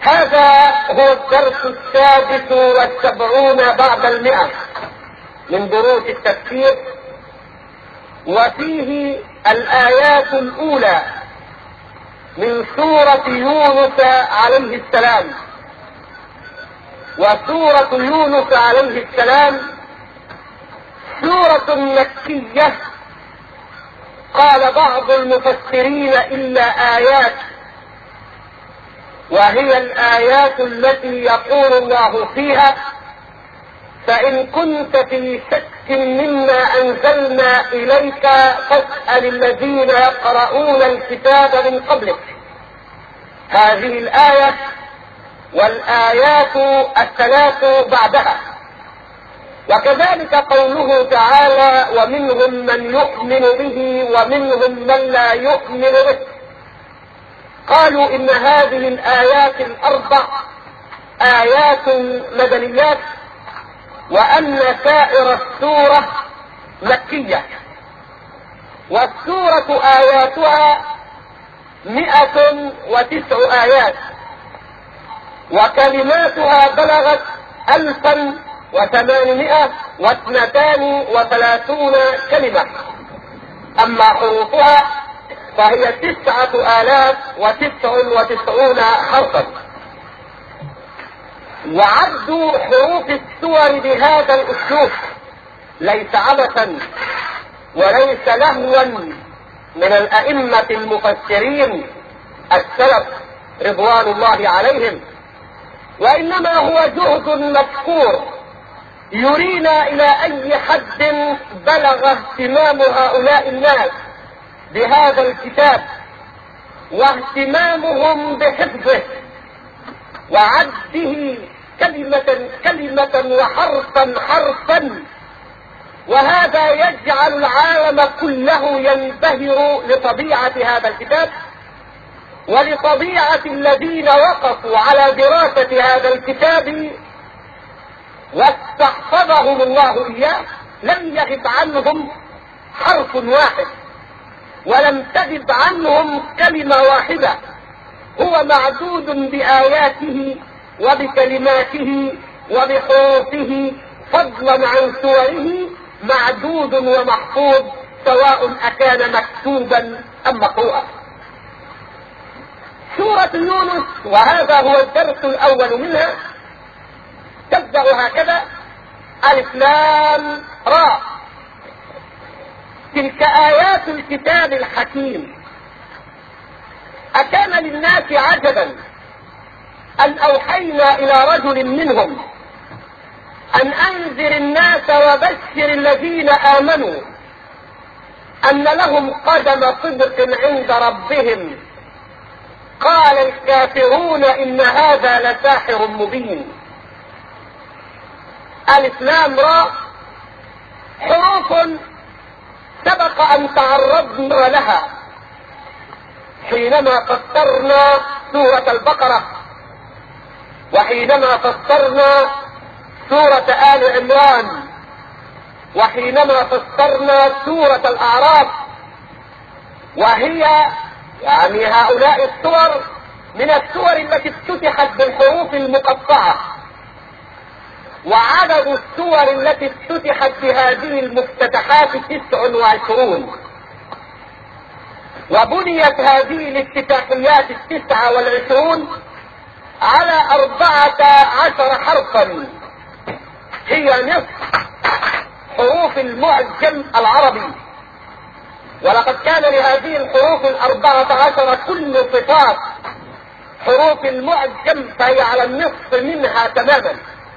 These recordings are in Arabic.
هذا هو الدرس 76 بعد 100 من دروس التفسير، وفيه الآيات الأولى من سورة يونس عليه السلام. وسورة يونس عليه السلام سورة مكية، قال بعض المفسرين إلا آيات، وهي الآيات التي يقول الله فيها: فإن كنت في شك مما أنزلنا إليك فاسأل الذين يقرؤون الكتاب من قبلك. هذه الآية والآيات الثلاث بعدها. وكذلك قوله تعالى: ومنهم من يؤمن به ومنهم من لا يؤمن به. قالوا إن هذه الآيات الأربع آيات مدنيات، وأن سائر السورة مكية. والسورة آياتها 109 آيات، وكلماتها بلغت 1832 كلمة. أما حروفها فهي 9099 حرفا. وعد حروف السور بهذا الأسلوب ليس عبثا وليس لهوا من الأئمة المفسرين السلف رضوان الله عليهم، وإنما هو جهد مذكور يرينا إلى أي حد بلغ اهتمام هؤلاء الناس بهذا الكتاب، واهتمامهم بحفظه وعده كلمة كلمة وحرفا حرفا. وهذا يجعل العالم كله ينبهر لطبيعة هذا الكتاب ولطبيعة الذين وقفوا على دراسة هذا الكتاب واستحفظهم الله إياه. لم يغب عنهم حرف واحد، ولم تغب عنهم كلمة واحدة. هو معدود بآياته وبكلماته وبحروفه، فضلا عن سوره معدود ومحفوظ، سواء أكان مكتوبا أم مقروءا. سورة يونس، وهذا هو الدرس الأول منها، تبدأ هكذا: ألف لام راء، تلك آيات الكتاب الحكيم. أكان للناس عجبا أن أوحينا إلى رجل منهم أن أنذر الناس وبشر الذين آمنوا أن لهم قدم صدق عند ربهم. قال الكافرون إن هذا لساحر مبين. ألف لام راء حروف سبق أن تعرضنا لها حينما فسرنا سورة البقرة، وحينما فسرنا سورة آل عمران، وحينما فسرنا سورة الأعراف. وهي يعني هؤلاء السور من السور التي افتتحت بالحروف المقطعة، وعدد السور التي افتتحت بهذه المفتتحات 29. وبنيت هذه الافتتاحيات 29 على 14 حرفا، هي نصف حروف المعجم العربي. ولقد كان لهذه الحروف 14 كل صفات حروف المعجم، فهي على النصف منها تماما.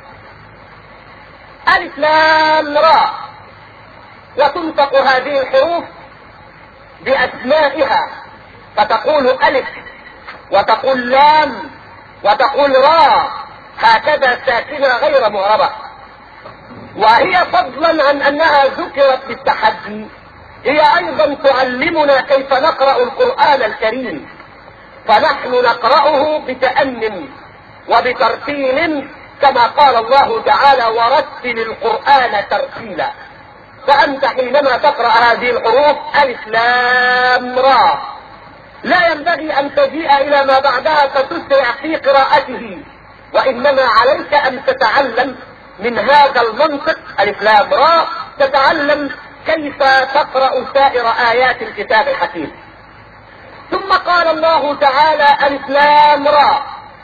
ألف لام راء، وتنطق هذه الحروف بأسمائها، فتقول ألف وتقول لام وتقول راء، هكذا ساكنة غير معربة. وهي فضلا عن أنها ذكرت بالتحدي، هي أيضا تعلمنا كيف نقرأ القرآن الكريم، فنحن نقرأه بتأن وبترتيل، كما قال الله تعالى: ورتل القرآن ترتيلا. فأنت حينما تقرأ هذه الحروف ألف لام راء لا ينبغي ان تجيء الى ما بعدها فتسرع في قراءته، وانما عليك ان تتعلم من هذا المنطق الف لام راء، تتعلم كيف تقرأ سائر ايات الكتاب الحكيم. ثم قال الله تعالى الف لام راء،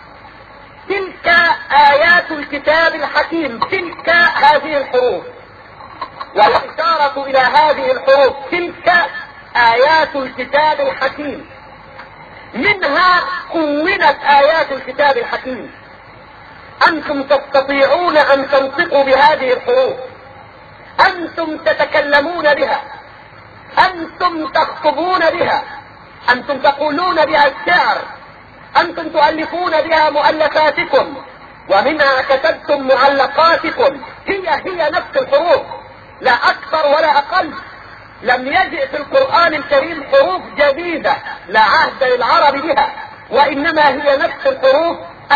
تلك ايات الكتاب الحكيم، تلك هذه الحروف، والاشارة الى هذه الحروف تلك ايات الكتاب الحكيم، منها كونت ايات الكتاب الحكيم. انتم تستطيعون ان تنطقوا بهذه الحروف، انتم تتكلمون بها، انتم تخطبون بها، انتم تقولون بها الشعر، انتم تؤلفون بها مؤلفاتكم، ومنها كتبتم معلقاتكم. هي نفس الحروف، لا اكثر ولا اقل. لم يجئ في القرآن الكريم حروف جديدة لا عهد للعرب بها، وانما هي نفس الحروف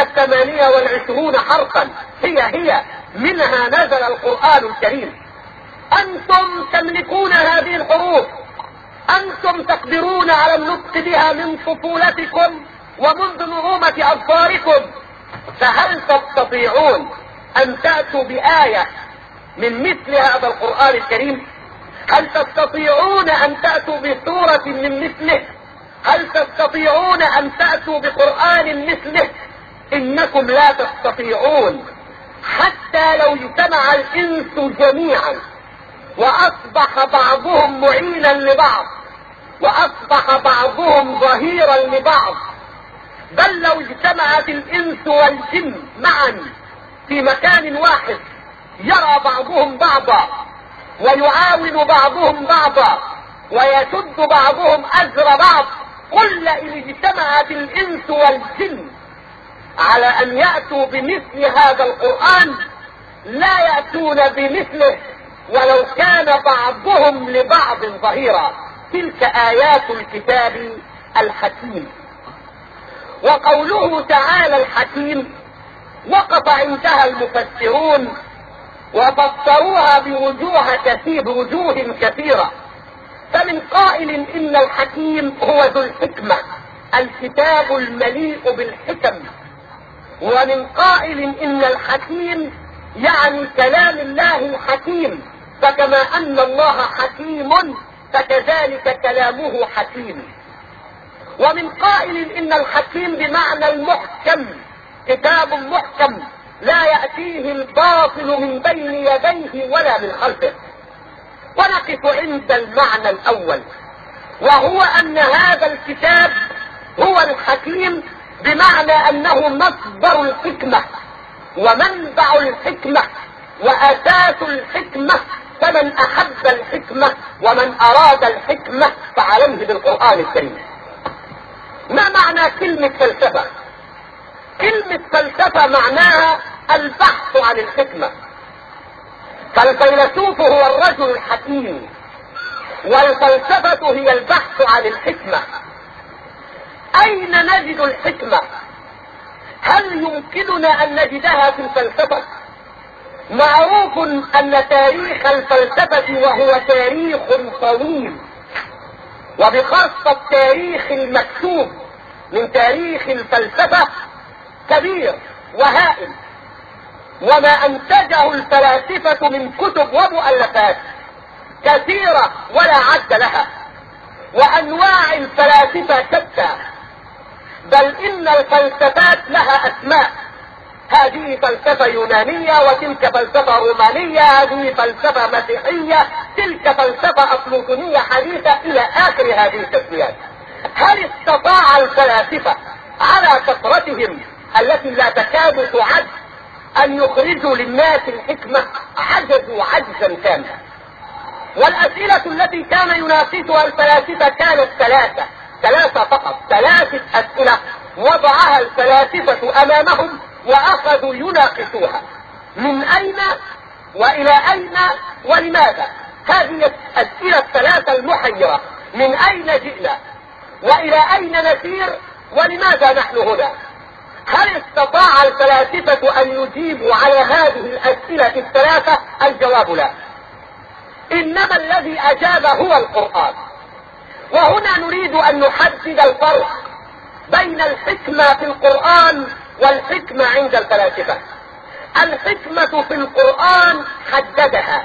28 حرفا، هي منها نزل القرآن الكريم. انتم تملكون هذه الحروف، انتم تقدرون على النطق بها من طفولتكم ومنذ نعومة اظفاركم، فهل تستطيعون ان تأتوا بآية من مثل هذا القرآن الكريم؟ هل تستطيعون ان تأتوا بسورة من مثله؟ هل تستطيعون ان تأتوا بقرآن مثله؟ انكم لا تستطيعون. حتى لو اجتمع الانس جميعا واصبح بعضهم معينا لبعض، واصبح بعضهم ظهيرا لبعض، بل لو اجتمعت الانس والجن معا في مكان واحد يرى بعضهم بعضا ويعاون بعضهم بعضا ويشد بعضهم أزر بعض، قل إن اجتمعت الإنس والجن على أن يأتوا بمثل هذا القرآن لا يأتون بمثله ولو كان بعضهم لبعض ظهيرا. تلك آيات الكتاب الحكيم. وقوله تعالى الحكيم وقف عندها المفسرون وفسروها بوجوه كثيرة. فمن قائل ان الحكيم هو ذو الحكمة، الكتاب المليء بالحكم. ومن قائل ان الحكيم يعني كلام الله الحكيم، فكما ان الله حكيم فكذلك كلامه حكيم. ومن قائل ان الحكيم بمعنى المحكم، كتاب محكم لا يأتيه الباطل من بين يديه ولا من خلفه. ونقف عند المعنى الاول، وهو ان هذا الكتاب هو الحكيم بمعنى انه مصدر الحكمة ومنبع الحكمة واساس الحكمة. فمن احب الحكمة ومن اراد الحكمة فعليه بالقرآن الكريم. ما معنى كلمة فلسفة؟ كلمة فلسفة معناها البحث عن الحكمة. فالفيلسوف هو الرجل الحكيم، والفلسفة هي البحث عن الحكمة. اين نجد الحكمة؟ هل يمكننا ان نجدها في الفلسفة؟ معروف ان تاريخ الفلسفة وهو تاريخ طويل، وبخاصة التاريخ المكتوب من تاريخ الفلسفة كبير وهائل، وما انتجه الفلاسفة من كتب ومؤلفات كثيرة ولا عد لها، وانواع الفلاسفة شتى، بل ان الفلسفات لها اسماء. هذه فلسفة يونانية، وتلك فلسفة رومانية، هذه فلسفة مسيحية، تلك فلسفة افلاطونية حديثة، الى اخر هذه التسميات. هل استطاع الفلاسفة على كثرتهم التي لا تكاد تعد ان يخرجوا للناس الحكمة؟ عجزوا عجزا كاملا. والاسئلة التي كان يناقشها الفلاسفة كانت ثلاثة فقط، 3 اسئلة وضعها الفلاسفة امامهم واخذوا يناقشوها: من اين، والى اين، ولماذا. هذه الاسئلة 3 المحيرة: من اين جئنا، والى اين نسير، ولماذا نحن هنا. هل استطاع الفلاسفة ان يجيبوا على هذه الاسئلة 3؟ الجواب لا. انما الذي اجاب هو القرآن. وهنا نريد ان نحدد الفرق بين الحكمة في القرآن والحكمة عند الفلاسفة. الحكمة في القرآن حددها،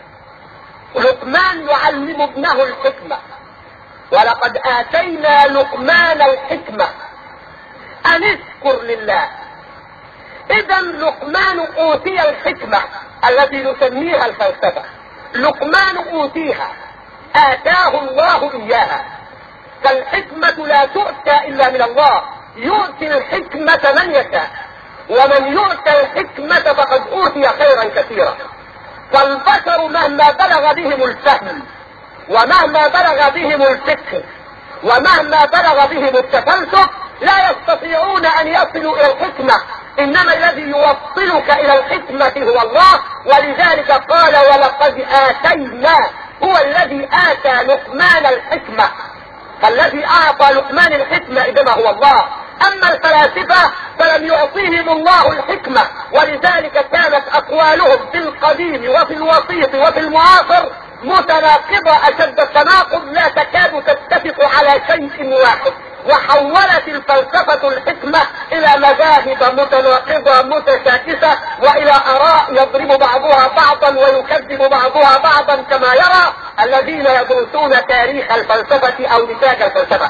لقمان يعلم ابنه الحكمة، ولقد آتينا لقمان الحكمة أن اشكر لله. إذا لقمان أوتي الحكمة التي نسميها الفلسفة، لقمان أوتيها، آتاه الله إياها. فالحكمة لا تؤتى إلا من الله، يؤتي الحكمة من يشاء، ومن يؤتى الحكمة فقد أوتي خيرا كثيرا. فالبشر مهما بلغ بهم الفهم، ومهما بلغ بهم الفكر، ومهما بلغ بهم التفلسف، لا يستطيعون أن يصلوا إلى الحكمة، إنما الذي يوصلك إلى الحكمة هو الله. ولذلك قال ولقد آتينا، هو الذي آتى لقمان الحكمة، فالذي أعطى لقمان الحكمة إنما هو الله. أما الفلاسفة فلم يعطيهم الله الحكمة، ولذلك كانت أقوالهم في القديم وفي الوسيط وفي المعاصر متناقضة أشد التناقض، لا تكاد تتفق على شيء واحد. وحولت الفلسفة الحكمة إلى مذاهب متناقضة متشاكسة، وإلى آراء يضرب بعضها بعضا ويكذب بعضها بعضا، كما يرى الذين يدرسون تاريخ الفلسفة أو نتاج الفلسفة.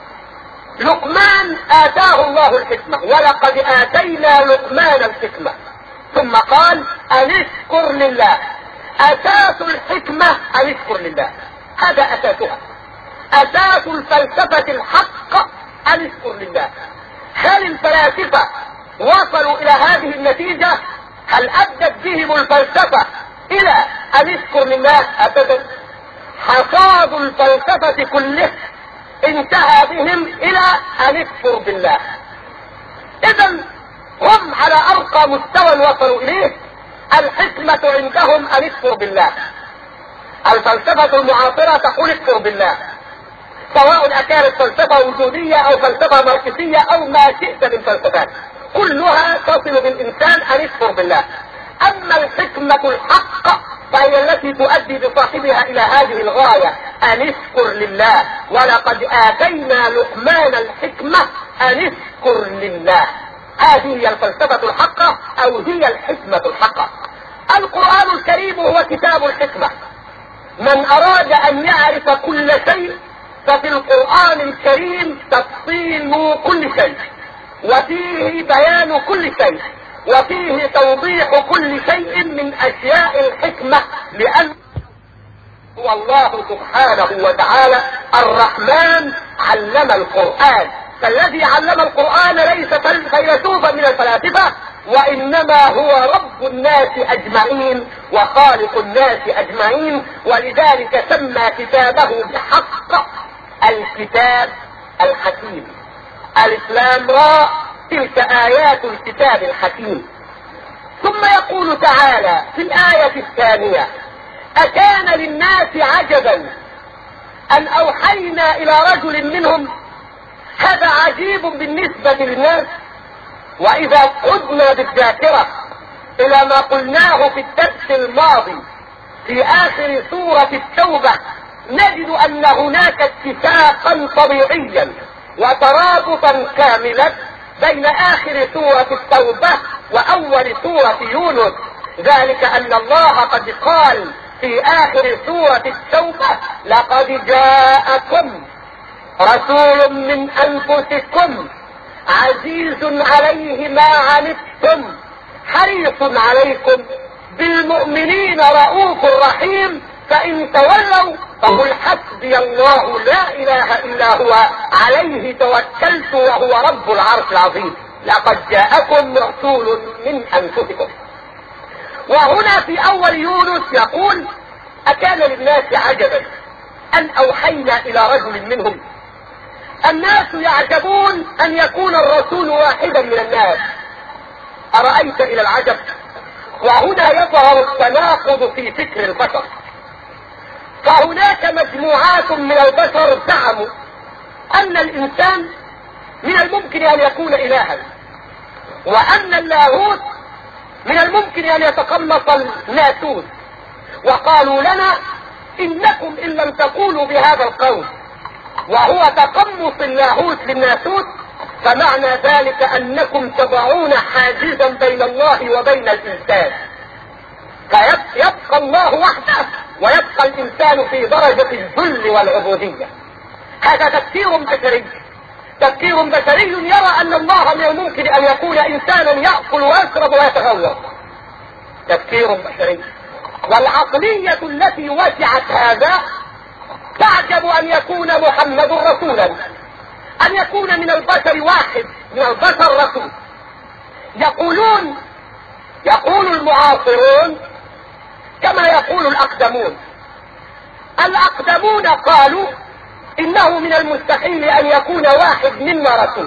لقمان آتاه الله الحكمة، ولقد آتينا لقمان الحكمة، ثم قال أن اشكر لله. أساس الحكمة أن اشكر لله، هذا أساسها. أساس الفلسفة الحق أن اشكر لله. هل الفلاسفة وصلوا إلى هذه النتيجة؟ هل أدت بهم الفلسفة إلى أن اشكر لله؟ أبدا. حصاد الفلسفة كله انتهى بهم إلى أن يكفر بالله. إذا هم على أرقى مستوى وصلوا إليه. الحكمة عندهم أن يكفر بالله. الفلسفة المعاصرة تقول اكفر بالله، سواء أكانت فلسفة وجودية أو فلسفة ماركسية أو ما شئت من فلسفات، كلها تصل بالإنسان أن يكفر بالله. أما الحكمة الحق فهي التي تؤدي بصاحبها إلى هذه الغاية، أن اشكر لله. ولقد آتينا لقمان الحكمة أن اشكر لله. هذه هي الفلسفة الحقة، أو هي الحكمة الحقة. القرآن الكريم هو كتاب الحكمة. من أراد أن يعرف كل شيء ففي القرآن الكريم تفصيل كل شيء، وفيه بيان كل شيء، وفيه توضيح كل شيء من أشياء الحكمة، لأن هو الله سبحانه وتعالى الرحمن علم القرآن. فالذي علم القرآن ليس فيلسوفا من الفلاسفة، وإنما هو رب الناس أجمعين وخالق الناس أجمعين. ولذلك سمى كتابه بحق الكتاب الحكيم. الإسلام راء تلك آيات الكتاب الحكيم. ثم يقول تعالى في الآية الثانية: أكان للناس عجبا أن أوحينا إلى رجل منهم. هذا عجيب بالنسبة للناس. وإذا عدنا بالذاكرة إلى ما قلناه في الدرس الماضي في آخر سورة التوبة، نجد أن هناك اتفاقا طبيعيا وترابطا كاملا بين آخر سورة التوبة وأول سورة يونس. ذلك أن الله قد قال في آخر سورة التوبة: لقد جاءكم رسول من أنفسكم عزيز عليه ما عنتم حريص عليكم بالمؤمنين رؤوف رحيم فإن تولوا فقل حسبي الله لا إله إلا هو عليه توكلت وهو رب العرش العظيم. لقد جاءكم رسول من أنفسكم. وهنا في أول يونس يقول: أكان للناس عجبا أن أوحينا إلى رجل منهم. الناس يعجبون أن يكون الرسول واحدا من الناس. أرأيت إلى العجب؟ وهنا يظهر التناقض في فكر البشر. فهناك مجموعات من البشر زعموا أن الإنسان من الممكن أن يكون إلها، وأن اللاهوت من الممكن أن يتقمص الناسوت. وقالوا لنا: إنكم إن لم تقولوا بهذا القول وهو تقمص اللاهوت للناسوت، فمعنى ذلك انكم تضعون حاجزا بين الله وبين الانسان، فيبقى الله وحده ويبقى الانسان في درجة الذل والعبودية. هذا تفكير بشري، تفكير بشري يرى ان الله من الممكن ان يكون انسانا يأكل ويشرب ويتغوط، تفكير بشري. والعقلية التي وسعت هذا تعجب ان يكون محمد رسولا، ان يكون من البشر واحد، من البشر رسول. يقول المعاصرون كما يقول الأقدمون. الأقدمون قالوا إنه من المستحيل أن يكون واحد منا رسول،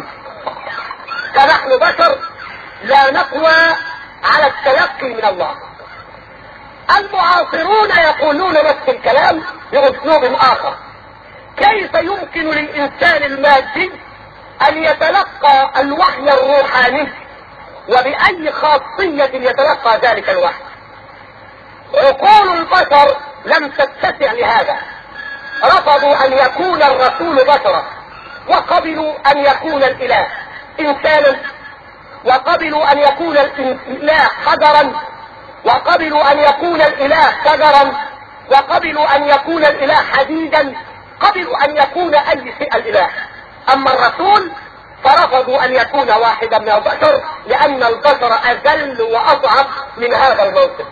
فنحن بشر لا نقوى على التلقي من الله. المعاصرون يقولون نفس الكلام بأسلوب آخر: كيف يمكن للإنسان المادي أن يتلقى الوحي الروحاني، وبأي خاصية يتلقى ذلك الوحي؟ عقول البشر لم تتسع لهذا، رفضوا أن يكون الرسول بشرا، وقبلوا أن يكون الإله إنسانا، وقبلوا أن يكون الإله حجرا، وقبلوا أن يكون الإله شجرا، وقبلوا أن يكون الإله حديدا، قبلوا أن يكون أي شيء الإله. أما الرسول فرفضوا أن يكون واحدا من البشر، لأن البشر أذل وأضعف من هذا الموقف.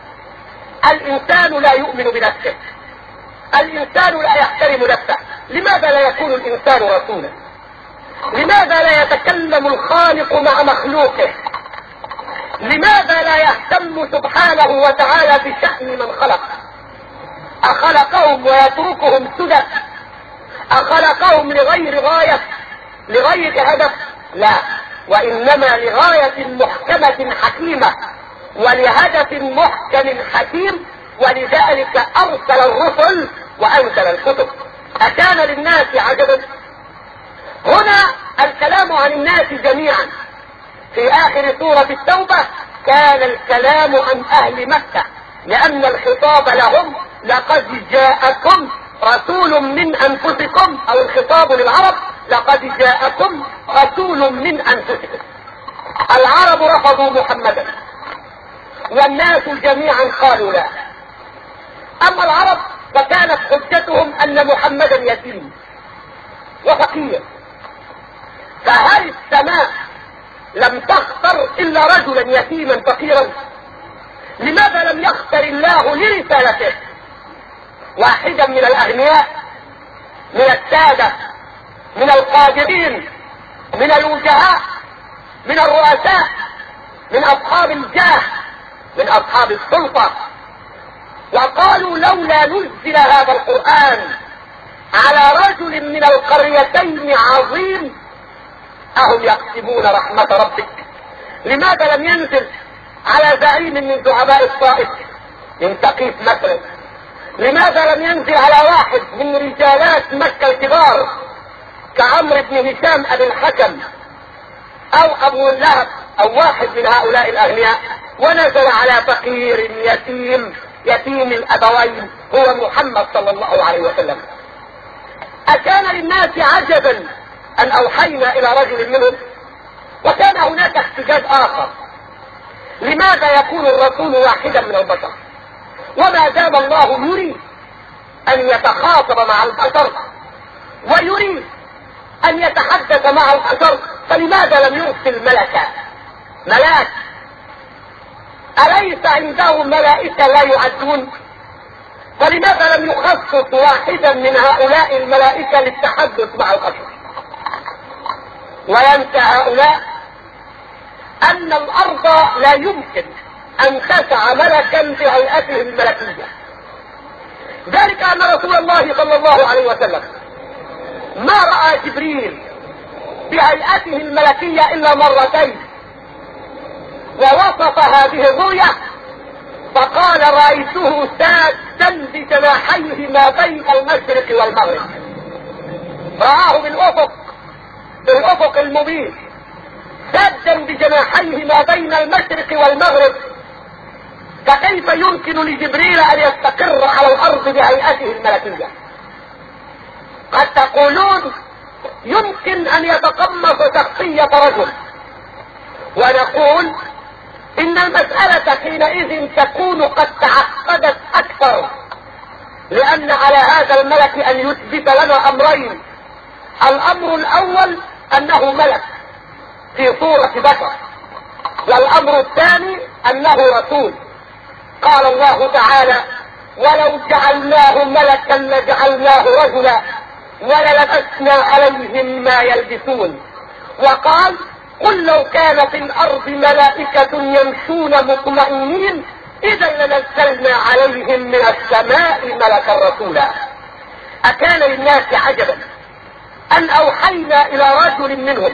الإنسان لا يؤمن بنفسه، الإنسان لا يحترم نفسه. لماذا لا يكون الإنسان رسولا؟ لماذا لا يتكلم الخالق مع مخلوقه؟ لماذا لا يهتم سبحانه وتعالى بشأن من خلق؟ أخلقهم ويتركهم سدى؟ أخلقهم لغير غاية، لغير هدف؟ لا، وإنما لغاية محكمة حكيمة ولهدف محكم حكيم، ولذلك أرسل الرسل وأنزل الكتب. أكان للناس عجبا؟ هنا الكلام عن الناس جميعا. في آخر سورة التوبة كان الكلام عن أهل مكة، لأن الخطاب لهم: لقد جاءكم رسول من أنفسكم، أو الخطاب للعرب: لقد جاءكم رسول من أنفسكم. العرب رفضوا محمدا، والناس جميعا قالوا لا. أما العرب فكانت حجتهم أن محمدا يتيم وفقير، فهل السماء لم تختر إلا رجلا يتيما فقيرا؟ لماذا لم يختر الله لرسالته واحدا من الأغنياء، من السادة، من القادرين، من الوجهاء، من الرؤساء، من أصحاب الجاه، من أصحاب السلطة؟ وقالوا: لولا نزل هذا القرآن على رجل من القريتين عظيم أهم يقسمون رحمة ربك. لماذا لم ينزل على زعيم من زعماء الطائف، من ثقيف مثلا؟ لماذا لم ينزل على واحد من رجالات مكة الكبار كعمرو بن هشام أبي الحكم أو أبو لهب أو واحد من هؤلاء الأغنياء، ونزل على فقير يتيم الأبوين هو محمد صلى الله عليه وسلم؟ أكان للناس عجبا أن أوحينا إلى رجل منهم؟ وكان هناك احتجاج آخر: لماذا يكون الرسول واحدا من البشر؟ وما دام الله يريد أن يتخاطب مع البشر ويريد أن يتحدث مع البشر، فلماذا لم يرسل ملاك؟ أليس عنده ملائكة لا يعدون؟ فلماذا لم يخصص واحدا من هؤلاء الملائكة للتحدث مع البشر؟ وينسى هؤلاء أن الأرض لا يمكن أن تسع ملكا بهيئته الملكية. ذلك أن رسول الله صلى الله عليه وسلم ما رأى جبريل بهيئته الملكية إلا مرتين، ووصف هذه الرؤيا فقال: رأيته سادا بجناحيه ما بين المشرق والمغرب. رآه بالأفق المبين، سادا بجناحيه ما بين المشرق والمغرب. فكيف يمكن لجبريل أن يستقر على الأرض بهيئته الملكية؟ قد تقولون يمكن ان يتقمص شخصية رجل، ونقول ان المسألة حينئذ تكون قد تعقدت اكثر، لان على هذا الملك ان يثبت لنا امرين. الامر الاول انه ملك في صورة بشر، والامر الثاني انه رسول. قال الله تعالى: ولو جعلناه ملكا لجعلناه رجلا وللبسنا عليهم ما يلبسون. وقال: قل لو كان في الارض ملائكة يمشون مطمئنين اذا لنزلنا عليهم من السماء ملكا رسولا. اكان للناس عجبا ان اوحينا الى رجل منهم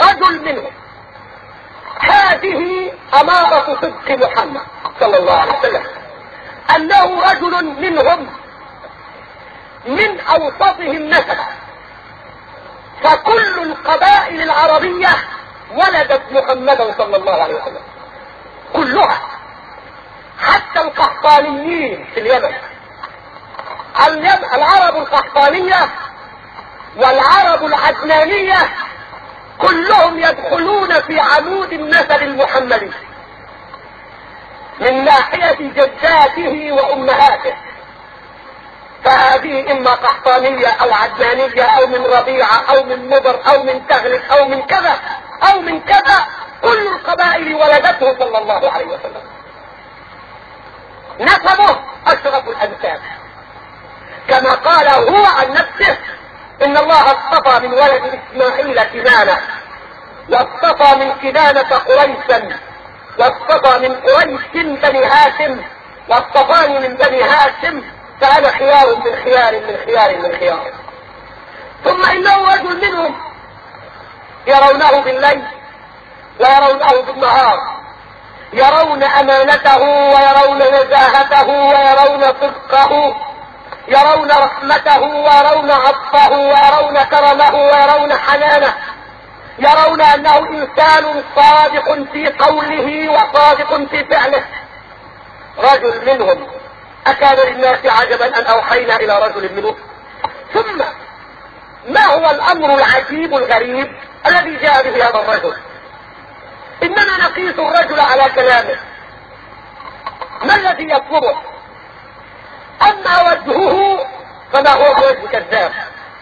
هذه امارة صدق محمد صلى الله عليه وسلم، انه رجل منهم من اوسطهم نسبا، فكل القبائل العربية ولدت محمدا صلى الله عليه وسلم كلها، حتى القحطانيين في اليمن. العرب القحطانية والعرب العدنانية كلهم يدخلون في عمود النسب المحمدي من ناحية جداته وامهاته، فهذه اما قحطانية او عدنانية او من ربيعة او من مضر او من تغلب او من كذا او من كذا، كل القبائل ولدته صلى الله عليه وسلم. نسبه اشرف الانساب، كما قال هو عن نفسه: ان الله اصطفى من ولد اسماعيل كنانة، واصطفى من كنانة قريشا، واصطفى من قريش بني هاشم، واصطفاني من بني هاشم، فانا خيار من خيار من خيار من خيار. ثم انه رجل منهم يرونه بالليل ويرونه بالنهار، يرون امانته ويرون نزاهته ويرون صدقه، يرون رحمته ويرون عطفه ويرون كرمه ويرون حنانه، يرون انه انسان صادق في قوله وصادق في فعله. رجل منهم. اكان للناس عجبا ان اوحينا الى رجل منهم. ثم ما هو الامر العجيب الغريب الذي جاء به هذا الرجل؟ اننا نقيس الرجل على كلامه، ما الذي يطلبه؟ اما وجهه فما هو بوجه كذاب.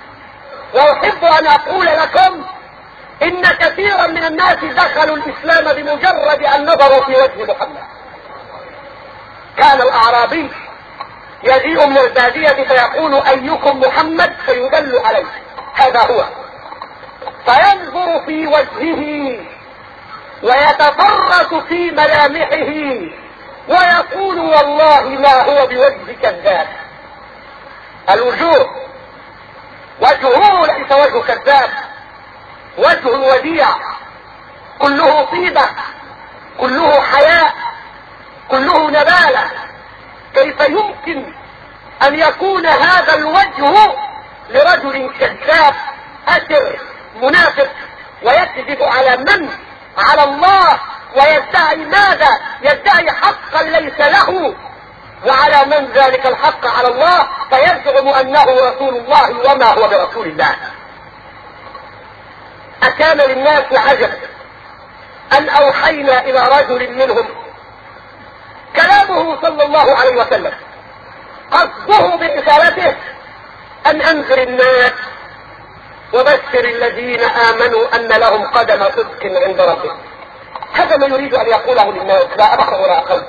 واحب ان اقول لكم ان كثيرا من الناس دخلوا الاسلام بمجرد ان نظروا في وجه محمد. كان الاعرابي يجيء من البادية فيقول: ايكم محمد؟ فيدل عليه، هذا هو، فينظر في وجهه ويتفرس في ملامحه ويقول: والله ما هو بوجه كذاب. الوجوه وجهه ليس وجه كذاب، وجه وديع، كله طيبة، كله حياء، كله نبالة. كيف يمكن ان يكون هذا الوجه لرجل كذاب أشر منافق ويكذب على من؟ على الله، ويدعي ماذا؟ يدعي حقا ليس له، وعلى من ذلك الحق؟ على الله، فيزعم انه رسول الله وما هو برسول الله. اكان للناس عجب ان اوحينا الى رجل منهم. كلامه صلى الله عليه وسلم قصده برسالته ان انذر الناس وبشر الذين امنوا ان لهم قدم صدق عند ربهم. هذا ما يريد ان يقوله للناس، لا اكثر ولا اقل.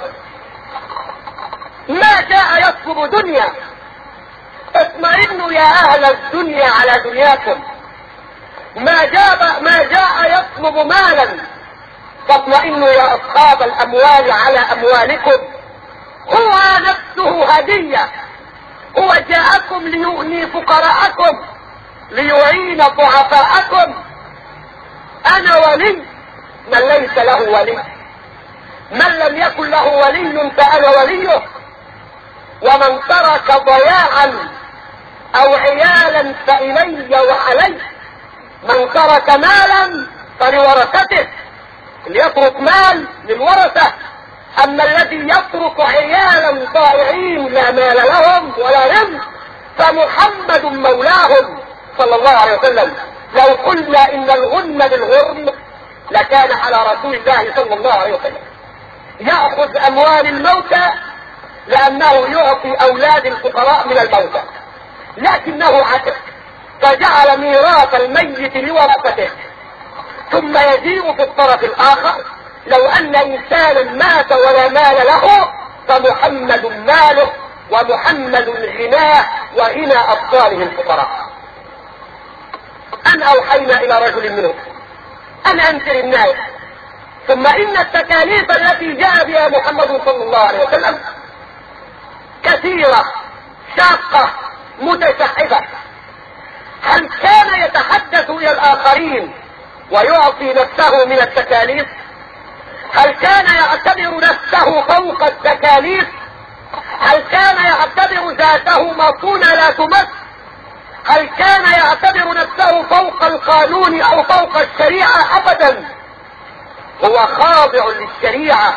ما جاء يطلب دنيا، اطمئنوا يا اهل الدنيا على دنياكم. ما جاء يطلب مالا، فاطمئنوا يا اصحاب الاموال على اموالكم. هو نفسه هدية، هو جاءكم ليغني فقراءكم، ليعين ضعفاءكم. انا ولي من ليس له ولي، من لم يكن له ولي فانا وليه. ومن ترك ضياعا او عيالا فالي وعلي. من ترك مالا فلورثته، اللي يترك مال للورثة. اما الذي يترك عيالا ضائعين لا مال لهم ولا رزق فمحمد مولاهم صلى الله عليه وسلم: لو قلنا ان الغنم بالغرم لكان على رسول الله صلى الله عليه وسلم يأخذ اموال الموتى، لانه يعطي اولاد الفقراء من الموتى، لكنه عكس فجعل ميراث الميت لورثته. ثم يجيء في الطرف الاخر: لو ان انسانا مات ولا مال له فمحمد ماله ومحمد غناه وغنى اطفاله الفقراء. ان اوحينا الى رجل منهم ان انذر الناس. ثم ان التكاليف التي جاء بها محمد صلى الله عليه وسلم كثيرة شاقة متشعبة. هل كان يتحدث الى الاخرين ويعطي نفسه من التكاليف؟ هل كان يعتبر نفسه فوق التكاليف؟ هل كان يعتبر ذاته مصونة لا تمس؟ هل كان يعتبر نفسه فوق القانون او فوق الشريعة؟ ابدا، هو خاضع للشريعة،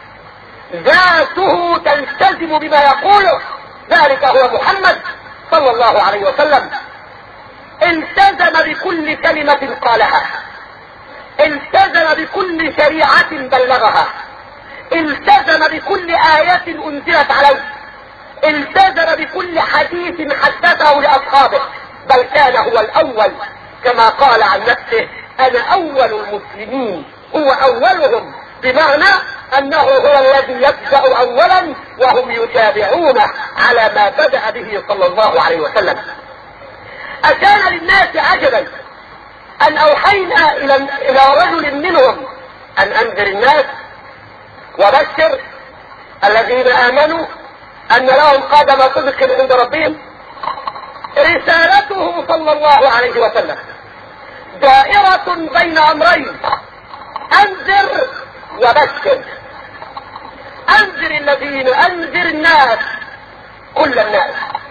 ذاته تلتزم بما يقوله. ذلك هو محمد صلى الله عليه وسلم. التزم بكل كلمة قالها، التزم بكل شريعة بلغها، التزم بكل آية انزلت عليه، التزم بكل حديث حدثه لاصحابه، بل كان هو الاول كما قال عن نفسه: انا اول المسلمين. هو اولهم، بمعنى انه هو الذي يبدأ اولا وهم يتابعونه على ما بدأ به صلى الله عليه وسلم. اكان للناس عجبا ان اوحينا الى رجل منهم ان انذر الناس وبشر الذين امنوا ان لهم قدم صدق عند ربهم. رسالته صلى الله عليه وسلم دائرة بين امرين: انذر وبشر. انذر الناس، كل الناس.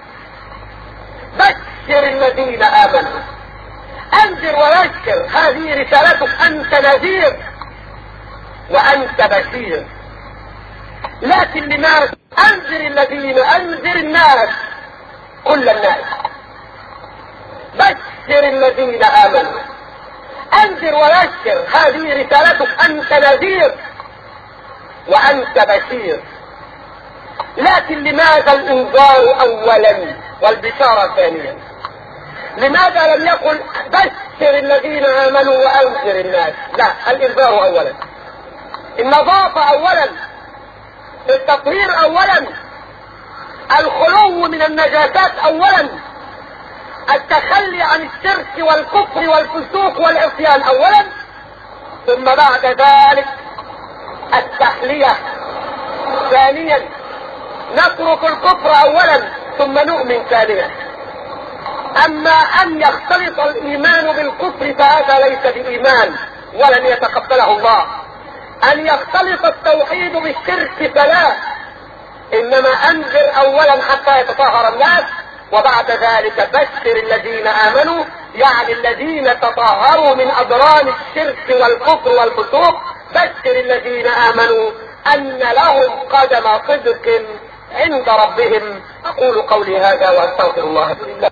بشر الذين امنوا. انذر وبشر، هذه رسالتك، انت نذير وانت بشير. لكن لماذا انذر الناس، كل الناس. بشر الذين امنوا. انذر وبشر، هذه رسالتك، انت نذير وانت بشير. لكن لماذا الانذار اولا والبشارة ثانيا؟ لماذا لم يقل بشر الذين امنوا وانذر الناس؟ لا، الانذار اولا، النظافة اولا، التطهير اولا، الخلو من النجاسات اولا، التخلي عن الشرك والكفر والفسوق والعصيان اولا، ثم بعد ذلك التحلية ثانيا. نترك الكفر اولا ثم نؤمن ثانيا. اما ان يختلط الايمان بالكفر فهذا ليس بايمان ولن يتقبله الله. ان يختلط التوحيد بالشرك فلا، انما انذر اولا حتى يتطهر الناس، وبعد ذلك بشر الذين امنوا، يعني الذين تطهروا من اضرار الشرك والكفر والفسوق. بشر الذين امنوا ان لهم قدم صدق عند ربهم. اقول قولي هذا واستغفر الله لي.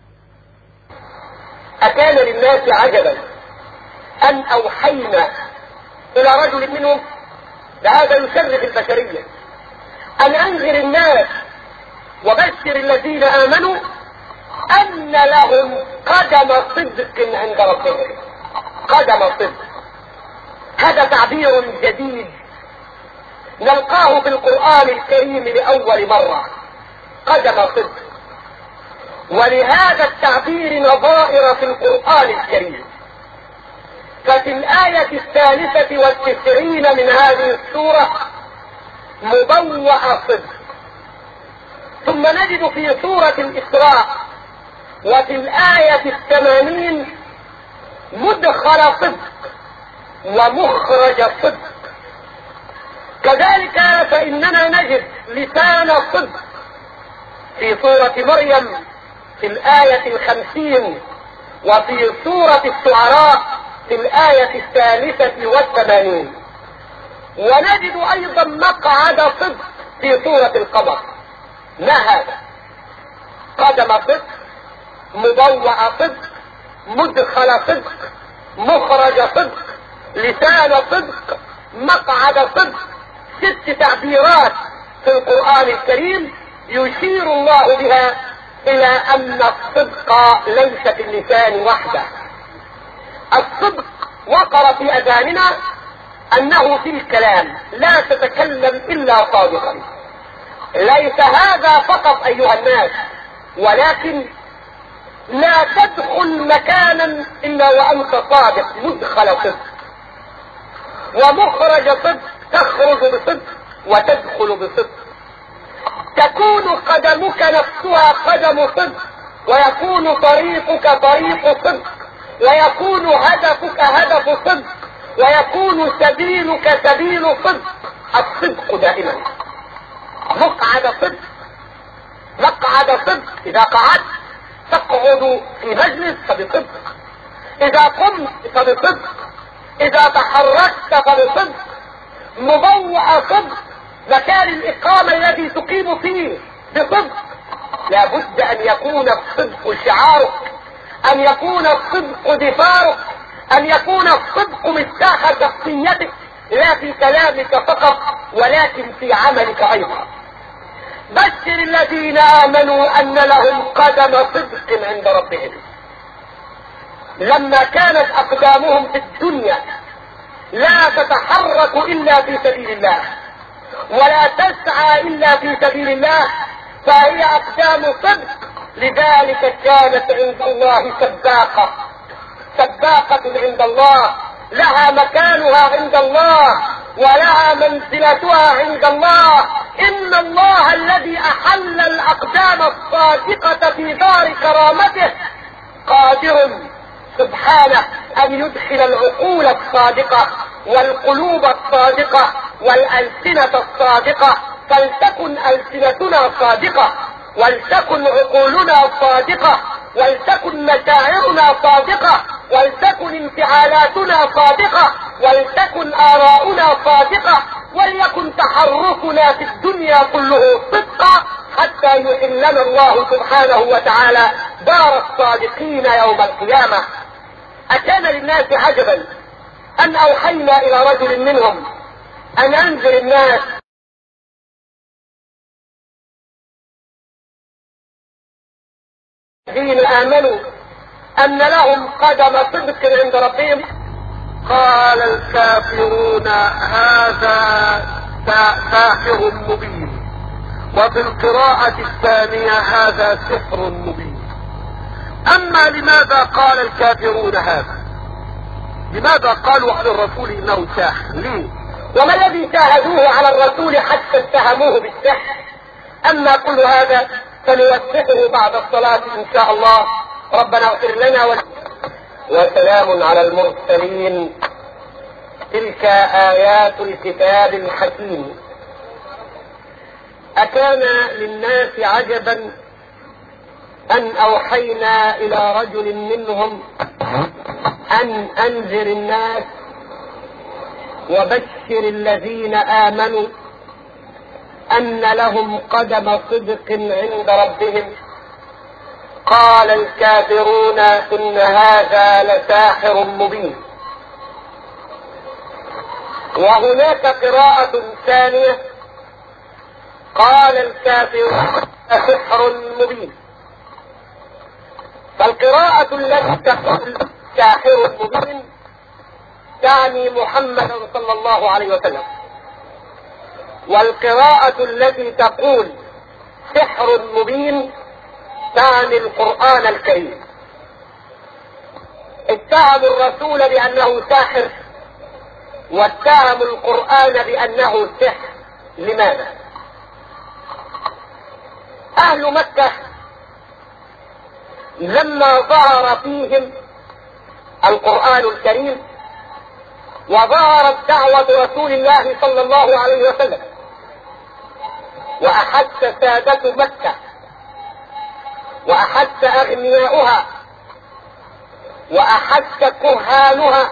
اكان للناس عجبا ان اوحينا الى رجل منهم، لهذا يشرف البشرية، ان انذر الناس وبشر الذين امنوا ان لهم قدم صدق عند ربهم. قدم صدق، هذا تعبير جديد نلقاه في القرآن الكريم لأول مرة. قدم صدق، ولهذا التعبير نظائر في القرآن الكريم. ففي الآية 93 من هذه السورة مبوأ صدق، ثم نجد في سورة الإسراء وفي الآية 80 مدخل صدق ومخرج صدق. كذلك فإننا نجد لسان صدق في سورة مريم في الآية 50، وفي سورة الشعراء في الآية 83، ونجد أيضا مقعد صدق في سورة القمر. ما هذا؟ قدم صدق، مبوأ صدق، مدخل صدق، مخرج صدق، لسان صدق، مقعد صدق. 6 تعبيرات في القرآن الكريم يشير الله بها الى ان الصدق ليس في اللسان وحده. الصدق وقر في اذاننا انه في الكلام، لا تتكلم الا صادقا. ليس هذا فقط ايها الناس، ولكن لا تدخل مكانا الا وانت صادق، مدخل صدق ومخرج صدق، تخرج بصدق وتدخل بصدق. تكون قدمك نفسها قدم صدق، ويكون طريقك طريق صدق، ويكون هدفك هدف صدق، ويكون سبيلك سبيل صدق. الصدق دائما. مقعد صدق، مقعد صدق. اذا قعدت تقعد في مجلس فبصدق، اذا قمت فبصدق، اذا تحركت فبصدق. مضوع صدق، مكان الاقامة الذي تقيم فيه بصدق. لا بد ان يكون الصدق شعارك، ان يكون الصدق دفاعك، ان يكون الصدق مفتاح شخصيتك، لا في كلامك فقط ولكن في عملك ايضا. بشر الذين امنوا ان لهم قدم صدق عند ربهم. لما كانت اقدامهم في الدنيا لا تتحرك الا في سبيل الله، ولا تسعى الا في سبيل الله، فهي اقدام صدق. لذلك كانت عند الله سباقة، سباقة عند الله، لها مكانها عند الله ولها منزلتها عند الله. ان الله الذي احل الاقدام الصادقة في دار كرامته قادر سبحانه ان يدخل العقول الصادقة والقلوب الصادقة والألسنة الصادقة. فلتكن ألسنتنا صادقة، ولتكن عقولنا صادقة، ولتكن مشاعرنا صادقة، ولتكن انفعالاتنا صادقة، ولتكن آراؤنا صادقة، وليكن تحركنا في الدنيا كله صدقا، حتى يحلنا الله سبحانه وتعالى دار الصادقين يوم القيامة. أكان للناس عجبا أن أوحينا إلى رجل منهم أن أنذر الناس الذين آمنوا أن لهم قدم صدق عند ربهم. قال الكافرون هذا ساحر مبين، وفي القراءة الثانية هذا سحر مبين. أما لماذا قال الكافرون هذا؟ لماذا قالوا على الرسول إنه ساحر؟ ليه؟ وما الذي شاهدوه على الرسول حتى اتهموه بالسحر؟ أما كل هذا فنوضحه بعد الصلاة إن شاء الله. ربنا اغفر لنا وسلام على المرسلين. تلك آيات الكتاب الحكيم. أكان للناس عجبا أن أوحينا إلى رجل منهم أن أنذر الناس وبشر الذين آمنوا أن لهم قدم صدق عند ربهم. قال الكافرون إن هذا لساحر مبين. وهناك قراءة ثانية قال الكافرون سحر مبين. فالقراءة التي تقول ساحر مبين تعني محمدا صلى الله عليه وسلم، والقراءة التي تقول سحر مبين تعني القرآن الكريم. اتهموا الرسول بأنه ساحر واتهموا القرآن بأنه سحر. لماذا؟ أهل مكة لما ظهر فيهم القرآن الكريم وظهرت دعوة رسول الله صلى الله عليه وسلم وأحس سادة مكة وأحس أغنياؤها وأحس كهانها،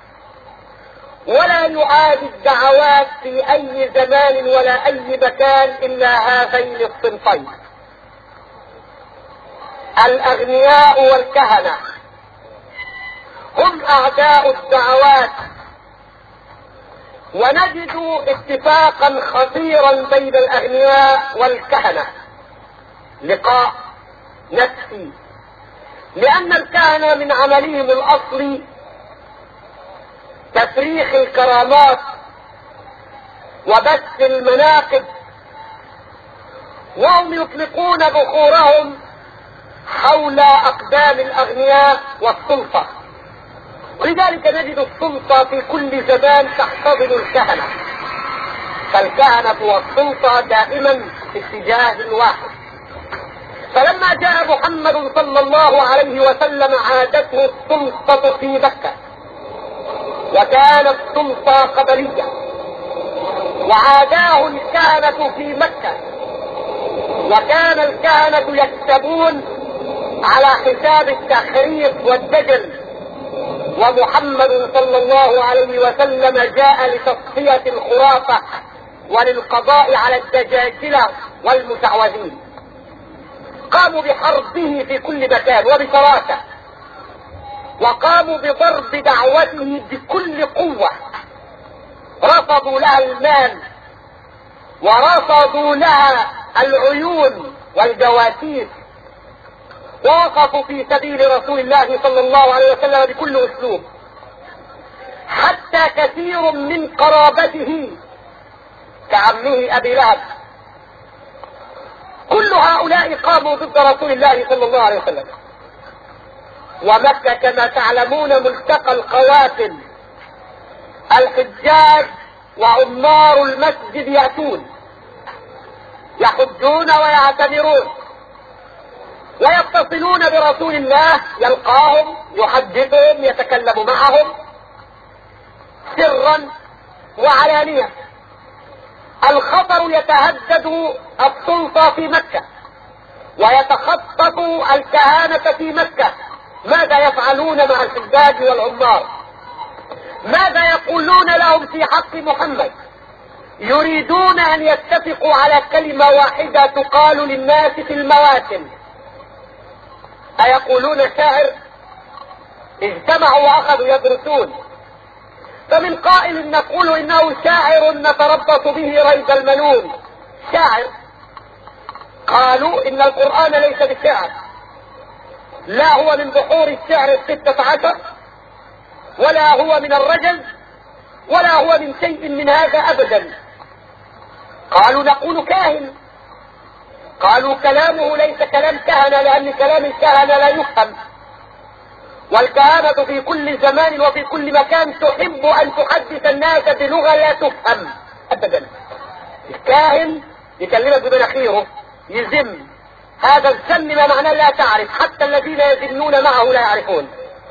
ولا يعاد الدعوات في أي زمان ولا أي مكان إلا هذين الصنفين، الأغنياء والكهنة. هم اعداء الدعوات. ونجد اتفاقا خطيرا بين الاغنياء والكهنة، لقاء نفسي، لان الكهنة من عملهم الاصلي تفريخ الكرامات وبث المناقب، وهم يطلقون بخورهم حول اقدام الاغنياء والسلطة. ولذلك نجد السلطة في كل زمان تحتضن الكهنة، فالكهنة والسلطة دائما في اتجاه واحد. فلما جاء محمد صلى الله عليه وسلم عادته السلطة في مكة، وكانت سلطة قبلية، وعاداه الكهنة في مكة، وكان الكهنة يكسبون على حساب التخريف والدجل، ومحمد صلى الله عليه وسلم جاء لتصفية الخرافة وللقضاء على الدجاجلة والمتعوذين. قاموا بحربه في كل مكان وبشراسة، وقاموا بضرب دعوته بكل قوة. رصدوا لها المال، ورصدوا لها العيون والجواسيس، ووقفوا في سبيل رسول الله صلى الله عليه وسلم بكل اسلوب، حتى كثير من قرابته كعمه ابي لهب كل هؤلاء قاموا ضد رسول الله صلى الله عليه وسلم. ومكة كما تعلمون ملتقى القوافل، الحجاج وعمار المسجد يأتون يحجون ويعتمرون ويتصلون برسول الله، يلقاهم يحدثهم يتكلم معهم سرا وعلانية. الخطر يتهدد السلطة في مكة ويتخطف الكهانة في مكة. ماذا يفعلون مع الحجاج والعمار؟ ماذا يقولون لهم في حق محمد؟ يريدون ان يتفقوا على كلمة واحدة تقال للناس في المواسم. أيقولون شاعر؟ اجتمعوا واخذوا يدرسون، فمن قائل نقول انه شاعر نتربص به ريب المنون. شاعر؟ قالوا ان القرآن ليس بشعر، لا هو من بحور الشعر 16، ولا هو من الرجل، ولا هو من شيء من هذا ابدا. قالوا نقول كاهن. قالوا كلامه ليس كلام كهنة، لان كلام الكهنة لا يفهم، والكهنة في كل زمان وفي كل مكان تحب ان تحدث الناس بلغة لا تفهم ابدا. الكاهن يكلمك بمناخيره يزم، هذا الزم ما معناه لا تعرف، حتى الذين يزمون معه لا يعرفون.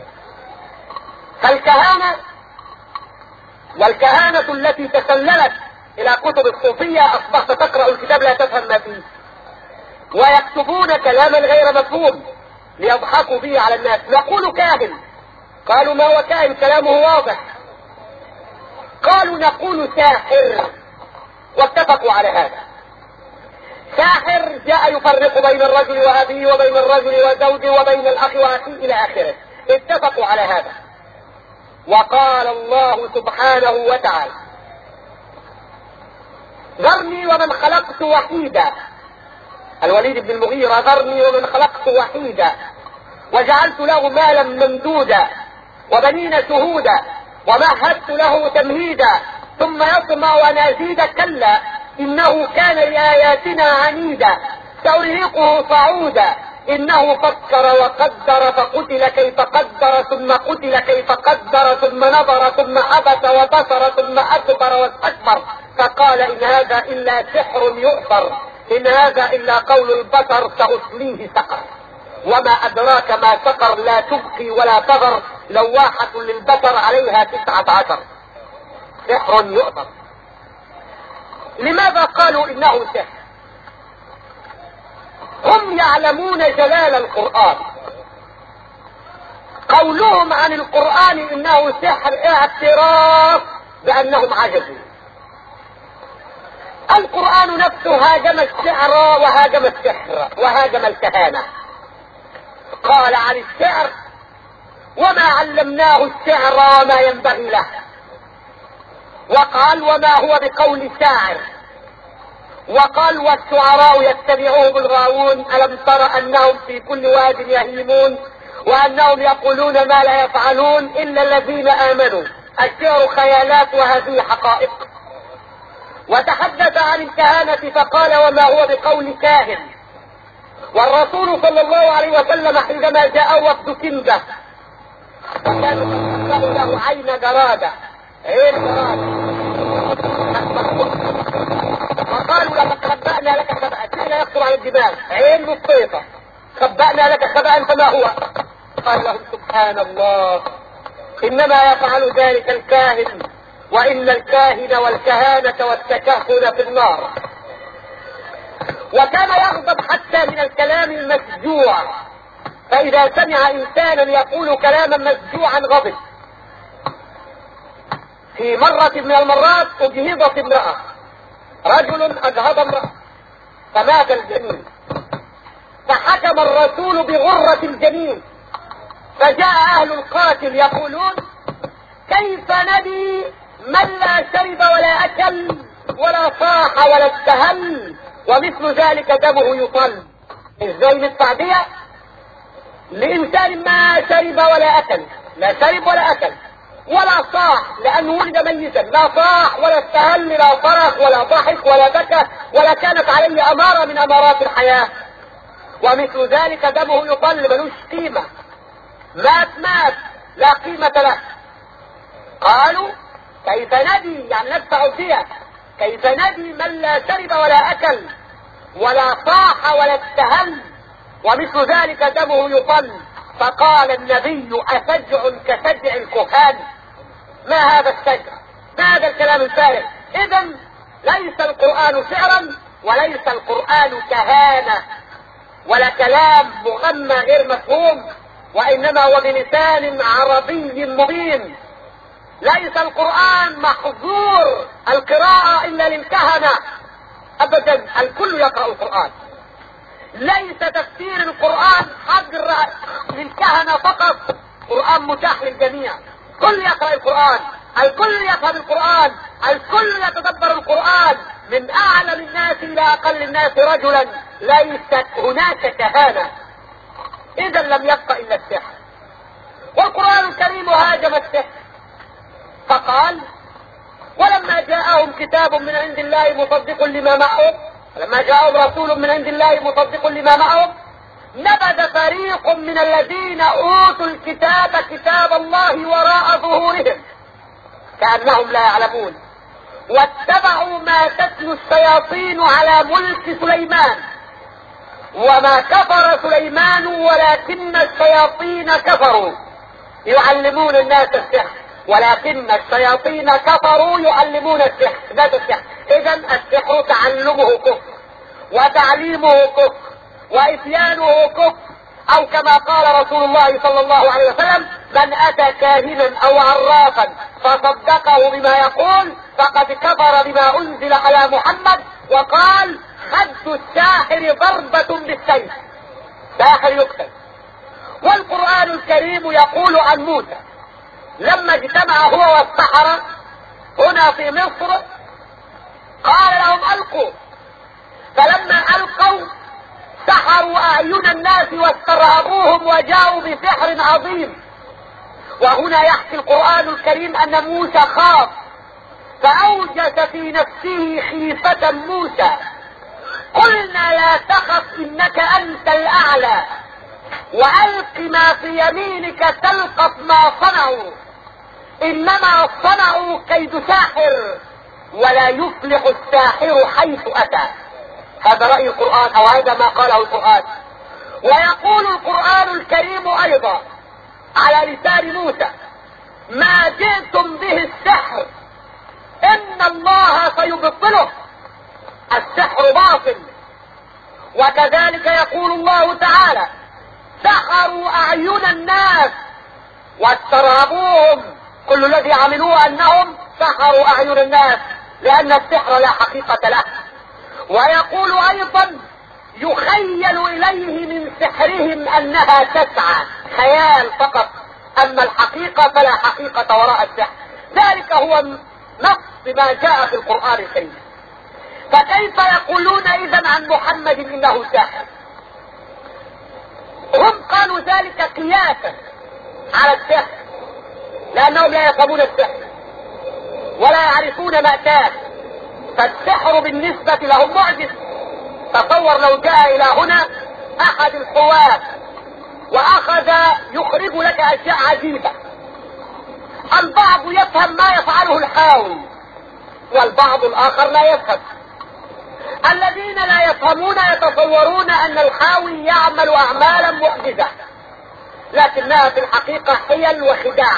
فالكهانة والكهانة التي تسللت الى كتب الصوفية اصبحت تقرأ الكتاب لا تفهم ما فيه، ويكتبون كلاما غير مفهوم ليضحكوا به على الناس. نقول كاهن. قالوا ما هو كاهن؟ كلامه واضح. قالوا نقول ساحر، واتفقوا على هذا. ساحر جاء يفرق بين الرجل وأبيه وبين الرجل وزوجه وبين الأخ وأخيه إلى آخره. اتفقوا على هذا. وقال الله سبحانه وتعالى ذرني ومن خلقت وحيدا. الوليد بن المغيرة: ذرني ومن خلقت وحيدا وجعلت له مالا ممدودا وبنين شهودا ومهدت له تمهيدا ثم يطمع أن أزيد كلا إنه كان لآياتنا عنيدا سأرهقه صعودا إنه فكر وقدر فقتل كيف قدر ثم قتل كيف قدر ثم نظر ثم عبس وبصر ثم أدبر واستكبر فقال إن هذا إلا سحر يؤثر إن هذا إلا قول البشر سأصليه سقر وما أدراك ما سقر لا تبقي ولا تذر لواحة للبشر عليها 19. سحر يؤثر. لماذا قالوا إنه سحر؟ هم يعلمون جلال القرآن. قولهم عن القرآن إنه سحر اعتراف بأنهم عجزوا. القرآن نفسه هاجم الشعر وهاجم السحر وهاجم الكهانة. قال عن الشعر وما علمناه الشعر وما ينبغي له. وقال وما هو بقول شاعر. وقال والشعراء يتبعهم الغاوون ألم تر أنهم في كل واد يهيمون وأنهم يقولون ما لا يفعلون إلا الذين آمنوا. الشعر خيالات وهذه حقائق. وتحدث عن الكهانة فقال وما هو بقول كاهن. والرسول صلى الله عليه وسلم حينما جاء وفد كندة وكانوا له عين جرادة، عين جرادة، وقالوا لقد خبأنا لك خبأ كان يخطر على الجبال، عين مصيفة، خبأنا لك خبأ فما هو؟ قال لهم سبحان الله إنما يفعل ذلك الكاهن، وإن الكاهن والكهانة والتكهن في النار. وكان يغضب حتى من الكلام المسجوع، فإذا سمع إنسانا يقول كلاما مسجوعا غضب. في مرة من المرات أجهضت امرأة، رجل أجهض امرأة فمات الجنين، فحكم الرسول بغرة الجنين، فجاء أهل القاتل يقولون كيف ندي من لا شرب ولا أكل ولا صاح ولا استهل ومثل ذلك دمه يطل. ازاي بالتعدية لإنسان ما شرب ولا أكل، لا شرب ولا أكل ولا صاح لأنه ولد ميتا، لا صاح ولا استهل، لا صرخ ولا ضحك ولا بكى ولا كانت عليه أمارة من أمارات الحياة، ومثل ذلك دمه يطل ملوش قيمة، مات لا قيمة له. قالوا كيف ندي يعني ندفع فيها، كيف ندي من لا شرب ولا أكل ولا صاح ولا استهل ومثل ذلك دمه يطل. فقال النبي أسجع كسجع الكهان؟ ما هذا السجع، ما هذا الكلام الفارغ. إذا ليس القرآن شعرا وليس القرآن كهانة ولا كلام مغمى غير مفهوم، وإنما هو بلسان عربي مبين. ليس القرآن محظور القراءة إلا للكهنة أبدا، الكل يقرأ القرآن. ليس تفسير القرآن حجر للكهنة فقط، القرآن متاح للجميع، الكل يقرأ القرآن، الكل يفهم القرآن، الكل يتدبر القرآن من أعلم الناس إلى أقل الناس رجلا. ليست هناك كهانة. إذا لم يبق إلا السحر، والقرآن الكريم هاجم السحر فقال ولما جاءهم كتاب من عند الله مصدق لما معهم، لما جاءهم رسول من عند الله مصدق لما معهم نبذ فريق من الذين اوتوا الكتاب كتاب الله وراء ظهورهم كأنهم لا يعلمون واتبعوا ما تتلو الشياطين على ملك سليمان وما كفر سليمان ولكن الشياطين كفروا يعلمون الناس السحر، ولكن الشياطين كفروا يعلمون السحر. ذات السحر. إذا السحر تعلمه كفر وتعليمه كفر وإتيانه كفر، أو كما قال رسول الله صلى الله عليه وسلم من أتى كاهنا أو عرافا فصدقه بما يقول فقد كفر بما أنزل على محمد. وقال حد الساحر ضربة بالسيف، ساحر يقتل. والقرآن الكريم يقول عن موسى لما اجتمع هو والسحرة هنا في مصر قال لهم ألقوا، فلما ألقوا سحروا أعين الناس واسترهبوهم وجاءوا بسحر عظيم. وهنا يحكي القرآن الكريم أن موسى خاف فأوجس في نفسه خيفة موسى، قلنا لا تخف إنك أنت الأعلى وألق ما في يمينك تلقف ما صنعوا إنما صنعوا كيد ساحر ولا يفلح الساحر حيث أتى. هذا رأي القرآن أو هذا ما قاله القرآن. ويقول القرآن الكريم أيضا على لسان موسى ما جئتم به السحر إن الله سيبطله، السحر باطل. وكذلك يقول الله تعالى سحروا أعين الناس واسترهبوهم، كل الذي عملوه أنهم سحروا أعين الناس لأن السحر لا حقيقة له. ويقول أيضا يخيل إليه من سحرهم أنها تسعى، خيال فقط، اما الحقيقة فلا حقيقة وراء السحر. ذلك هو نص ما جاء في القرآن الكريم. فكيف يقولون اذا عن محمد انه ساحر؟ هم قالوا ذلك قياسا على السحر، لانهم لا يفهمون السحر ولا يعرفون مأتاه، فالسحر بالنسبة لهم معجز. تصور لو جاء الى هنا احد الحواة واخذ يخرج لك اشياء عجيبة، البعض يفهم ما يفعله الحاوي والبعض الاخر لا يفهم. الذين لا يفهمون يتصورون ان الحاوي يعمل اعمالا معجزة، لكنها في الحقيقة حيل وخداع.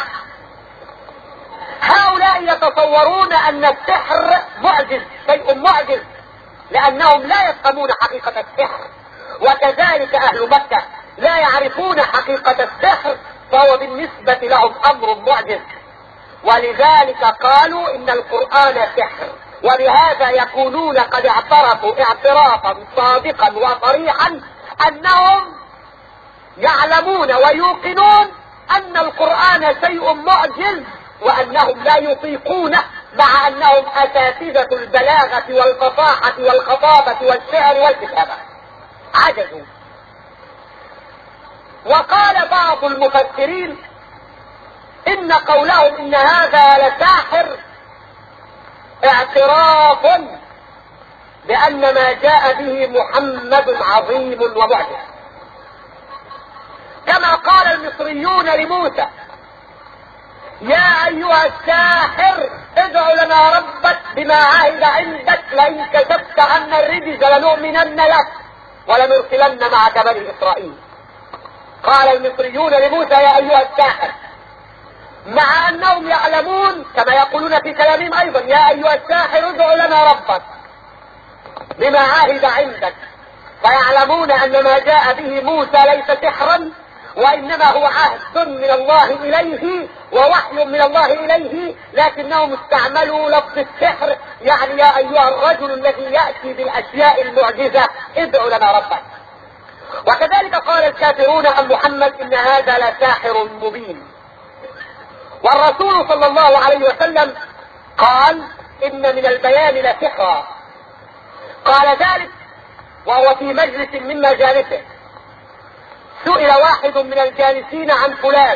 هؤلاء يتصورون ان السحر معجز، شيء معجز، لانهم لا يفهمون حقيقة السحر، وكذلك اهل مكة لا يعرفون حقيقة السحر، فهو بالنسبة لهم امر معجز. ولذلك قالوا ان القرآن سحر، ولهذا يكونون قد اعترفوا اعترافا صادقا وصريحا انهم يعلمون ويوقنون ان القرآن شيء معجز، وانهم لا يطيقونه، مع انهم اساتذة البلاغة والفصاحة والخطابة والشعر والكتابة، عجزوا. وقال بعض المفسرين ان قولهم ان هذا لساحر اعتراف بان ما جاء به محمد عظيم ومعجز، كما قال المصريون لموسى: يا ايها الساحر ادع لنا ربك بما عهد عندك لئن كشفت عنا الرجز لنؤمنن لك ولنرسلن معك بني اسرائيل. قال المصريون لموسى: يا ايها الساحر، مع انهم يعلمون كما يقولون في كلامهم ايضا: يا ايها الساحر ادع لنا ربك بما عهد عندك، فيعلمون ان ما جاء به موسى ليس سحرا، وانما هو عهد من الله اليه ووحي من الله اليه، لكنهم استعملوا لفظ السحر، يعني يا ايها الرجل الذي يأتي بالاشياء المعجزة ادع لنا ربك. وكذلك قال الكافرون عن محمد ان هذا لساحر مبين. والرسول صلى الله عليه وسلم قال ان من البيان لسحرا. قال ذلك وهو في مجلس من مجالسه، سئل واحد من الجالسين عن فلان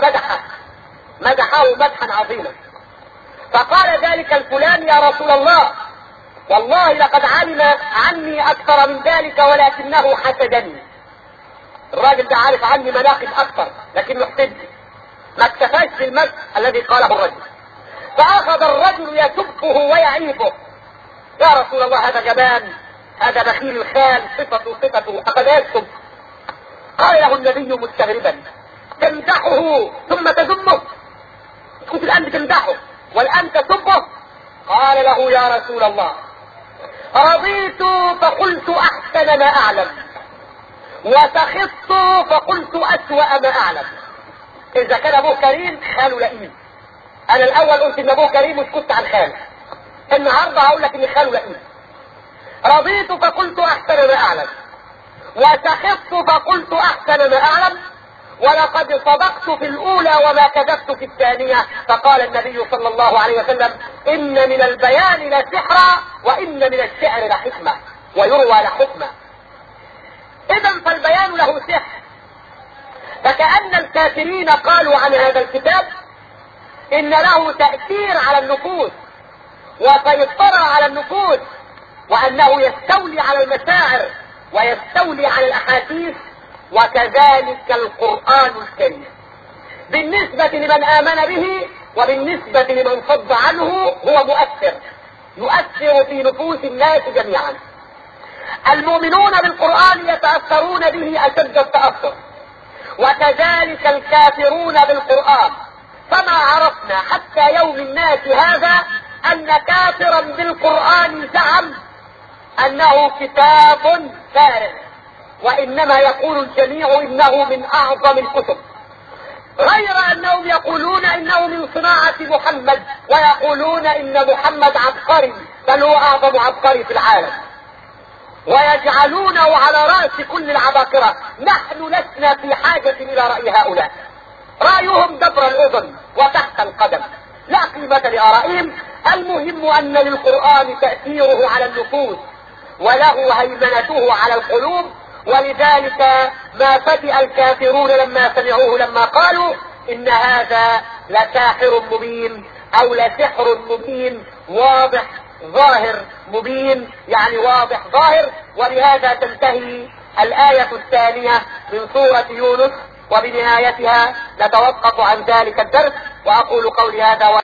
مدحه مدحا عظيما، فقال ذلك الفلان: يا رسول الله، والله لقد علم عني اكثر من ذلك ولكنه حسدني. الراجل ده عارف عني مناقب اكثر لكنه حسدني، ما اكتفاش بالمدح الذي قاله الرجل، فاخذ الرجل يسبه ويعيبه: يا رسول الله هذا جبان، هذا بخيل الخال، صفته اخذ يسب. قال له النبي مستغربا: تمدحه ثم تذمه؟ كنت الان بتمدحه والان تسبه؟ قال له: يا رسول الله، رضيت فقلت احسن ما اعلم، وسخطت فقلت اسوأ ما اعلم. اذا كان ابوه كريم خاله لئيم. انا الاول قلت ان ابوه كريم وسكت عن خاله، النهارده هقول لك ان خاله لئيم. رضيت فقلت احسن ما اعلم، وسخطت فقلت احسن ما اعلم، ولقد صدقت في الاولى وما كذبت في الثانية. فقال النبي صلى الله عليه وسلم: ان من البيان لسحرا وان من الشعر لحكمة ويروى لحكمة. اذا فالبيان له سحر. فكأن الكافرين قالوا عن هذا الكتاب ان له تأثير على النفوس وسيطرة على النفوس، وانه يستولي على المشاعر ويستولي على الاحاديث. وكذلك القرآن الكريم بالنسبة لمن آمن به وبالنسبة لمن صد عنه هو يؤثر في نفوس الناس جميعا. المؤمنون بالقرآن يتأثرون به أشد التأثر، وكذلك الكافرون بالقرآن. فما عرفنا حتى يوم الناس هذا أن كافرا بالقرآن زعم أنه كتاب فارغ، وإنما يقول الجميع إنه من أعظم الكتب، غير أنهم يقولون إنه من صناعة محمد، ويقولون إن محمد عبقري، بل هو أعظم عبقري في العالم، ويجعلونه على رأس كل العباقرة. نحن لسنا في حاجة إلى رأي هؤلاء، رأيهم دبر الأذن وتحت القدم، لا قيمة لآرائهم. المهم أن للقرآن تأثيره على النفوس وله هيمنته على القلوب، ولذلك ما فتئ الكافرون لما سمعوه، لما قالوا إن هذا لساحر مبين أو لسحر مبين، واضح ظاهر مبين، يعني واضح ظاهر. ولهذا تنتهي الآية الثانية من سورة يونس، وبنهايتها نتوقف عن ذلك الدرس. وأقول قولي هذا